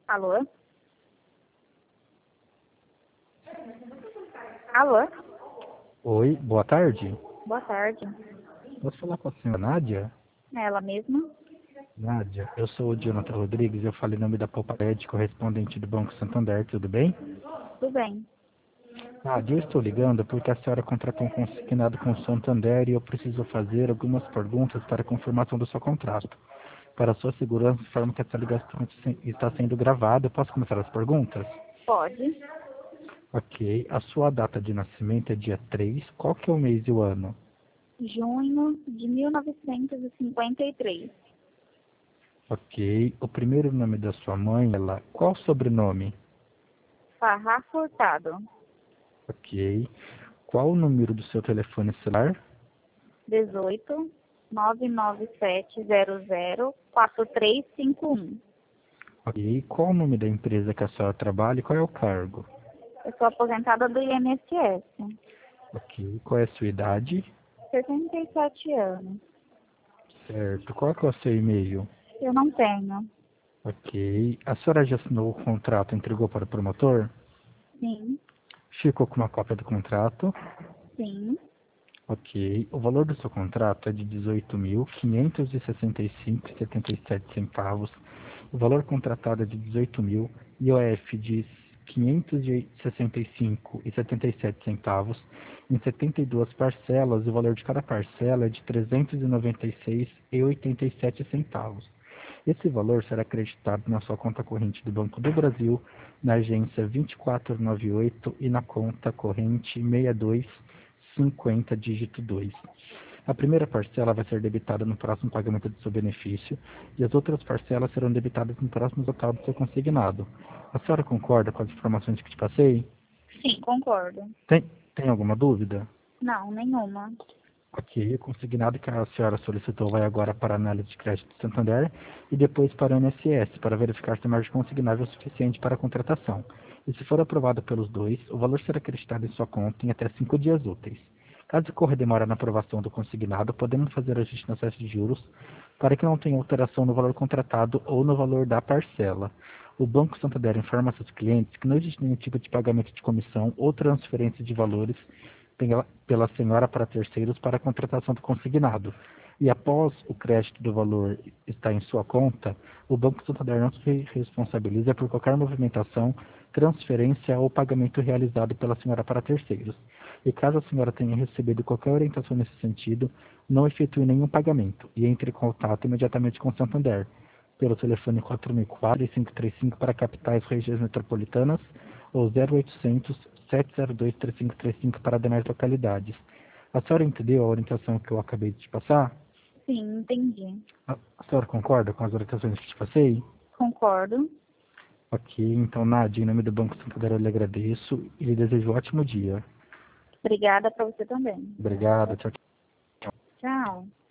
Alô? Alô? Oi, boa tarde. Boa tarde. Posso falar com a senhora Nádia? É ela mesma? Nádia, eu sou o Jonathan Rodrigues, eu falei em nome da Poupared, correspondente do Banco Santander, tudo bem? Tudo bem. Nádia, eu estou ligando porque a senhora contratou um consignado com o Santander e eu preciso fazer algumas perguntas para a confirmação do seu contrato. Para a sua segurança, informo que essa ligação está sendo gravada. Eu posso começar as perguntas? Pode. Ok. A sua data de nascimento é dia 3. Qual que é o mês e o ano? Junho de 1953. Ok. O primeiro nome da sua mãe, qual o sobrenome? Farrar Furtado. Ok. Qual o número do seu telefone celular? 18 99700 4351. Ok. Qual o nome da empresa que a senhora trabalha e qual é o cargo? Eu sou aposentada do INSS. Ok. Qual é a sua idade? 67 anos. Certo. Qual que é o seu e-mail? Eu não tenho. Ok. A senhora já assinou o contrato e entregou para o promotor? Sim. Ficou com uma cópia do contrato? Sim. Ok. O valor do seu contrato é de 18.565,77 centavos. O valor contratado é de 18.000, IOF de 565,77 centavos, em 72 parcelas, e o valor de cada parcela é de 396,87 centavos. Esse valor será acreditado na sua conta corrente do Banco do Brasil, na agência 2498 e na conta corrente 6250, dígito 2. A primeira parcela vai ser debitada no próximo pagamento do seu benefício e as outras parcelas serão debitadas no próximo total do seu consignado. A senhora concorda com as informações que te passei? Sim, concordo. Tem alguma dúvida? Não, nenhuma. Ok, o consignado que a senhora solicitou vai agora para a análise de crédito do Santander e depois para o INSS, para verificar se a margem consignável é suficiente para a contratação. E se for aprovado pelos dois, o valor será acreditado em sua conta em até 5 dias úteis. Caso ocorra demora na aprovação do consignado, podemos fazer ajuste na taxa de juros para que não tenha alteração no valor contratado ou no valor da parcela. O Banco Santander informa seus clientes que não existe nenhum tipo de pagamento de comissão ou transferência de valores pela senhora para terceiros para a contratação do consignado. E após o crédito do valor estar em sua conta, o Banco Santander não se responsabiliza por qualquer movimentação, transferência ou pagamento realizado pela senhora para terceiros. E caso a senhora tenha recebido qualquer orientação nesse sentido, não efetue nenhum pagamento e entre em contato imediatamente com o Santander, pelo telefone 4004-3535 para capitais regiões metropolitanas ou 0800 702-3535 para demais localidades. A senhora entendeu a orientação que eu acabei de te passar? Sim, entendi. A senhora concorda com as orientações que te passei? Concordo. Ok, então, Nádia, em nome do Banco Santander, eu lhe agradeço e lhe desejo um ótimo dia. Obrigada para você também. Obrigado, tchau, tchau. Tchau.